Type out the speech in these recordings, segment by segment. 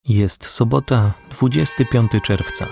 Jest sobota, 25 czerwca.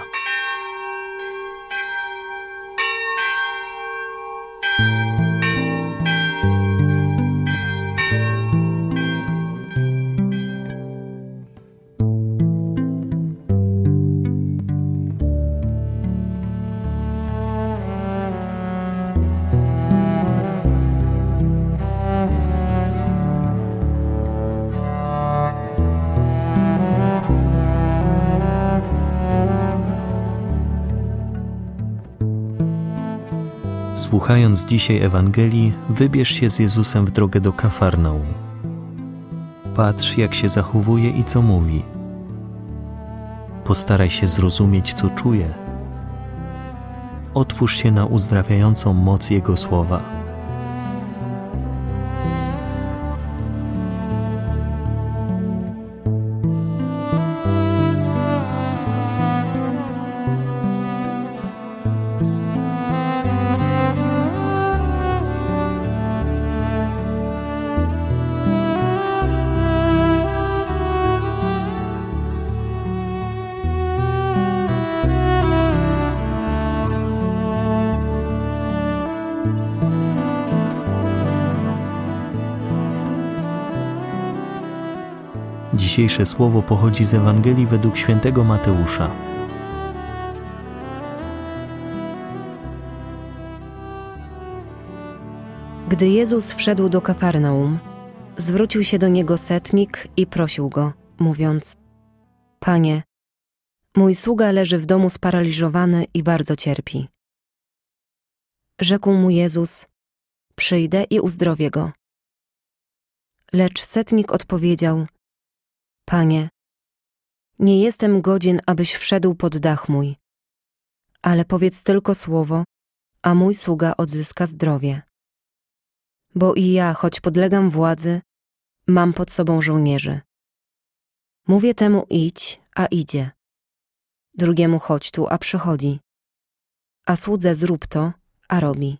Słuchając dzisiaj Ewangelii, wybierz się z Jezusem w drogę do Kafarnaum. Patrz, jak się zachowuje i co mówi. Postaraj się zrozumieć, co czuje. Otwórz się na uzdrawiającą moc Jego słowa. Dzisiejsze słowo pochodzi z Ewangelii według świętego Mateusza. Gdy Jezus wszedł do Kafarnaum, zwrócił się do Niego setnik i prosił Go, mówiąc: Panie, mój sługa leży w domu sparaliżowany i bardzo cierpi. Rzekł mu Jezus: Przyjdę i uzdrowię go. Lecz setnik odpowiedział: Panie, nie jestem godzien, abyś wszedł pod dach mój, ale powiedz tylko słowo, a mój sługa odzyska zdrowie. Bo i ja, choć podlegam władzy, mam pod sobą żołnierzy. Mówię temu idź, a idzie. Drugiemu chodź tu, a przychodzi. A słudze zrób to, a robi.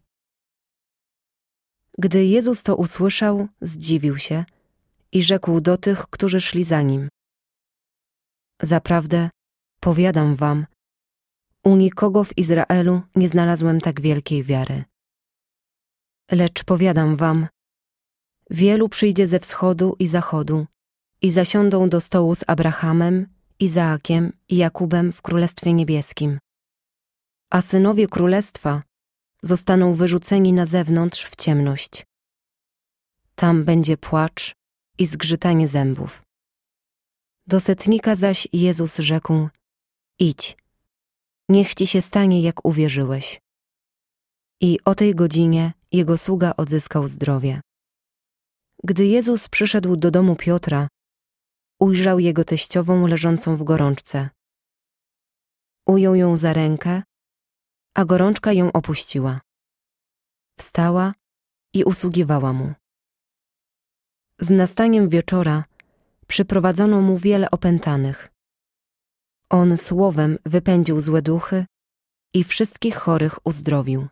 Gdy Jezus to usłyszał, zdziwił się i rzekł do tych, którzy szli za Nim: Zaprawdę, powiadam wam, u nikogo w Izraelu nie znalazłem tak wielkiej wiary. Lecz powiadam wam, wielu przyjdzie ze wschodu i zachodu i zasiądą do stołu z Abrahamem, Izaakiem i Jakubem w Królestwie Niebieskim. A synowie Królestwa zostaną wyrzuceni na zewnątrz w ciemność. Tam będzie płacz i zgrzytanie zębów. Do setnika zaś Jezus rzekł: Idź, niech ci się stanie, jak uwierzyłeś. I o tej godzinie jego sługa odzyskał zdrowie. Gdy Jezus przyszedł do domu Piotra, ujrzał jego teściową leżącą w gorączce. Ujął ją za rękę, a gorączka ją opuściła. Wstała i usługiwała mu. Z nastaniem wieczora przyprowadzono mu wiele opętanych. On słowem wypędził złe duchy i wszystkich chorych uzdrowił.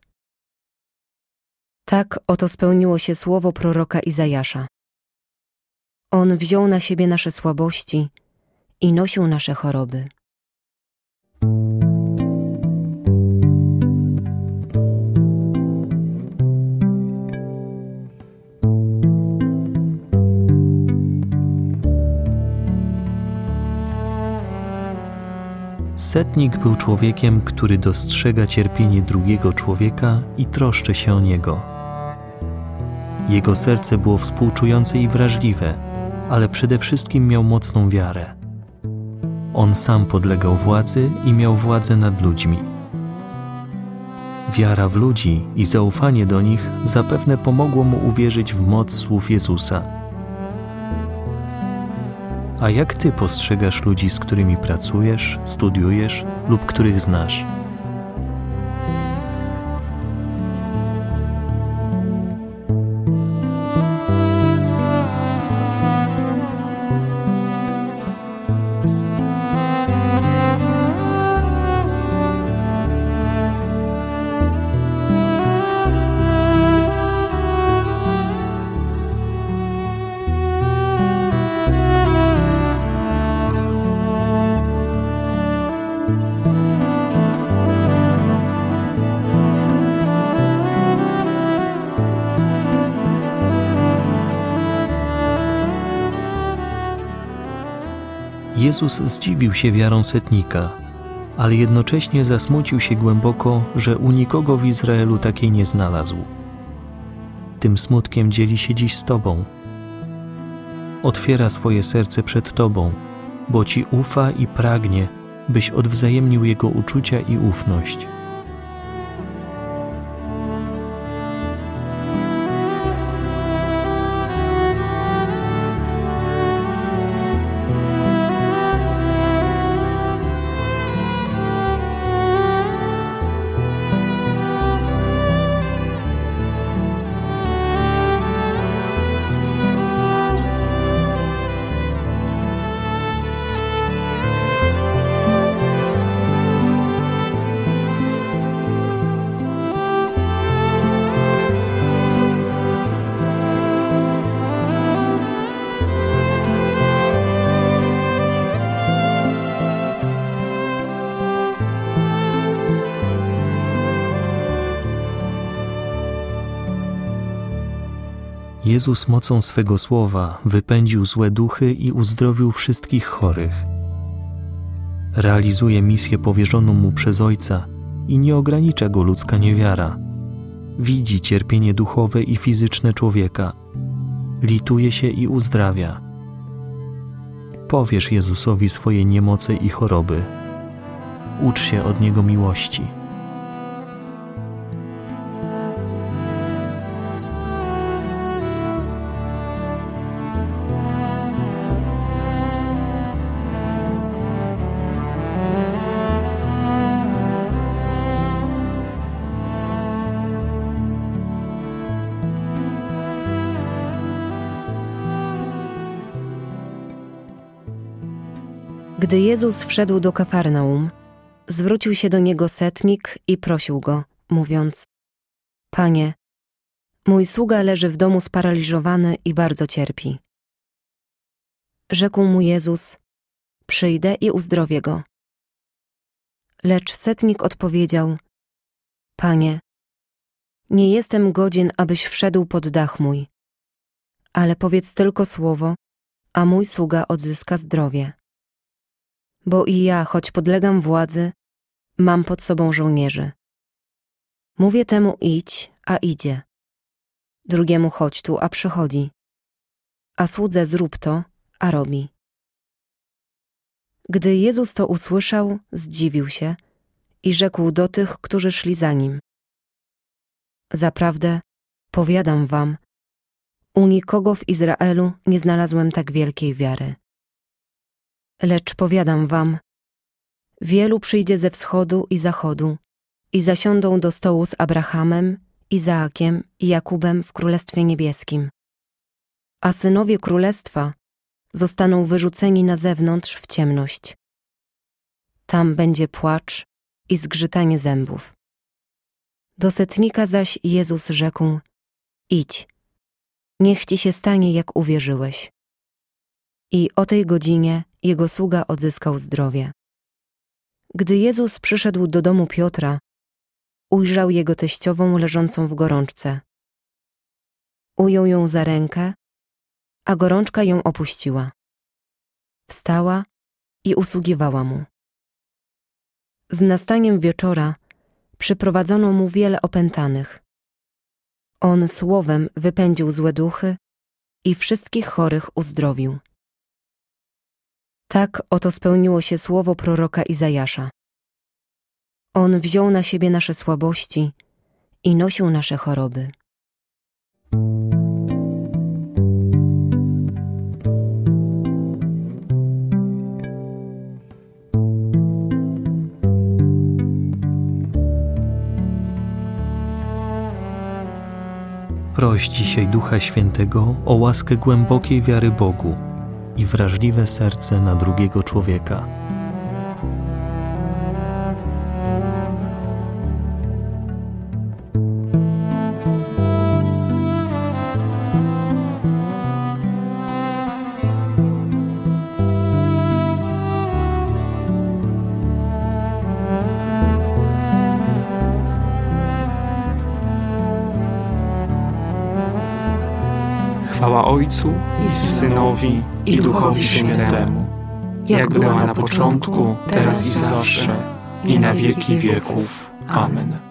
Tak oto spełniło się słowo proroka Izajasza. On wziął na siebie nasze słabości i nosił nasze choroby. Setnik był człowiekiem, który dostrzega cierpienie drugiego człowieka i troszczy się o niego. Jego serce było współczujące i wrażliwe, ale przede wszystkim miał mocną wiarę. On sam podlegał władzy i miał władzę nad ludźmi. Wiara w ludzi i zaufanie do nich zapewne pomogło mu uwierzyć w moc słów Jezusa. A jak ty postrzegasz ludzi, z którymi pracujesz, studiujesz lub których znasz? Jezus zdziwił się wiarą setnika, ale jednocześnie zasmucił się głęboko, że u nikogo w Izraelu takiej nie znalazł. Tym smutkiem dzieli się dziś z Tobą. Otwiera swoje serce przed Tobą, bo Ci ufa i pragnie, byś odwzajemnił Jego uczucia i ufność. Jezus mocą swego słowa wypędził złe duchy i uzdrowił wszystkich chorych. Realizuje misję powierzoną mu przez Ojca i nie ogranicza go ludzka niewiara. Widzi cierpienie duchowe i fizyczne człowieka. Lituje się i uzdrawia. Powierz Jezusowi swoje niemoce i choroby. Ucz się od Niego miłości. Gdy Jezus wszedł do Kafarnaum, zwrócił się do Niego setnik i prosił Go, mówiąc: Panie, mój sługa leży w domu sparaliżowany i bardzo cierpi. Rzekł mu Jezus: Przyjdę i uzdrowię go. Lecz setnik odpowiedział: Panie, nie jestem godzien, abyś wszedł pod dach mój, ale powiedz tylko słowo, a mój sługa odzyska zdrowie. Bo i ja, choć podlegam władzy, mam pod sobą żołnierzy. Mówię temu idź, a idzie. Drugiemu chodź tu, a przychodzi. A słudze zrób to, a robi. Gdy Jezus to usłyszał, zdziwił się i rzekł do tych, którzy szli za Nim: Zaprawdę, powiadam wam, u nikogo w Izraelu nie znalazłem tak wielkiej wiary. Lecz powiadam wam, wielu przyjdzie ze wschodu i zachodu i zasiądą do stołu z Abrahamem, Izaakiem i Jakubem w Królestwie Niebieskim. A synowie Królestwa zostaną wyrzuceni na zewnątrz w ciemność. Tam będzie płacz i zgrzytanie zębów. Do setnika zaś Jezus rzekł: Idź, niech ci się stanie, jak uwierzyłeś. I o tej godzinie jego sługa odzyskał zdrowie. Gdy Jezus przyszedł do domu Piotra, ujrzał jego teściową leżącą w gorączce. Ujął ją za rękę, a gorączka ją opuściła. Wstała i usługiwała mu. Z nastaniem wieczora przyprowadzono mu wiele opętanych. On słowem wypędził złe duchy i wszystkich chorych uzdrowił. Tak oto spełniło się słowo proroka Izajasza. On wziął na siebie nasze słabości i nosił nasze choroby. Proś dzisiaj Ducha Świętego o łaskę głębokiej wiary Bogu i wrażliwe serce na drugiego człowieka. Chwała Ojcu i Synowi i Duchowi Świętemu, jak była na początku, teraz i zawsze, i na wieki wieków. Amen.